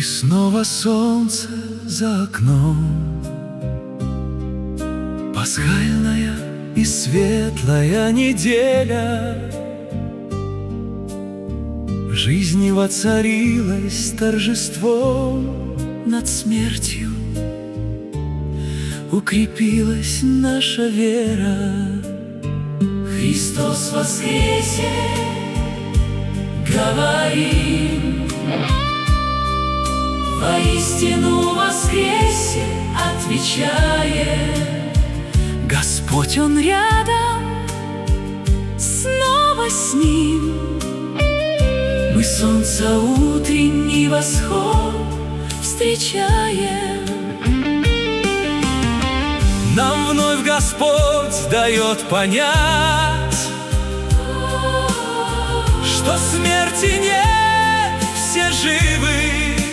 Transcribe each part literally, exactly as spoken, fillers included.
И снова солнце за окном, пасхальная и светлая неделя. В жизни воцарилось торжеством над смертью, укрепилась наша вера. Христос воскресе, говорим, воистину воскресе, отвечаем. Господь, Он рядом, снова с Ним. Мы солнца утренний восход встречаем. Нам вновь Господь дает понять, что смерти нет, все живы.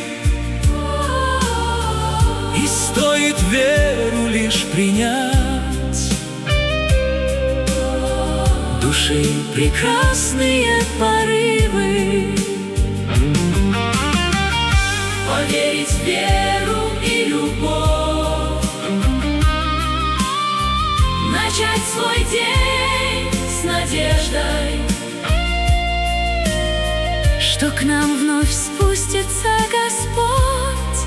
И стоит веру лишь принять, души прекрасные порывы. Поверить в веру и любовь, начать свой день с надеждой, что к нам вновь спустится Господь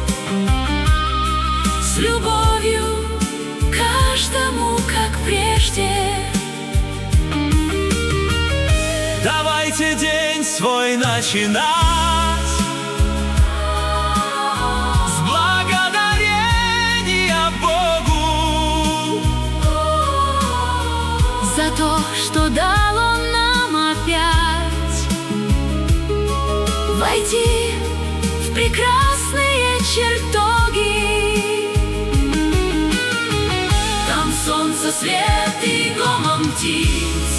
с любовью каждому, как прежде. Давайте день свой начинать с благодарения Богу за то, что дал Он нам опять войти в прекрасные чертоги. Там солнце, свет и гомон птиц,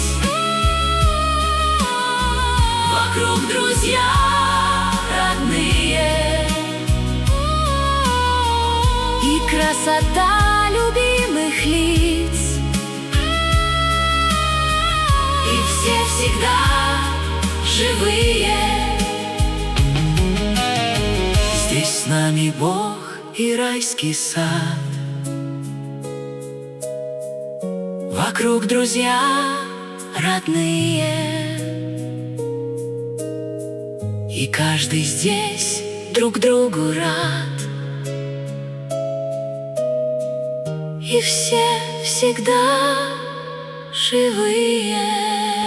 вокруг друзья родные и красота любимых лиц. И все всегда живые. Здесь с нами Бог и райский сад, вокруг друзья родные. И каждый здесь друг другу рад, и все всегда живые.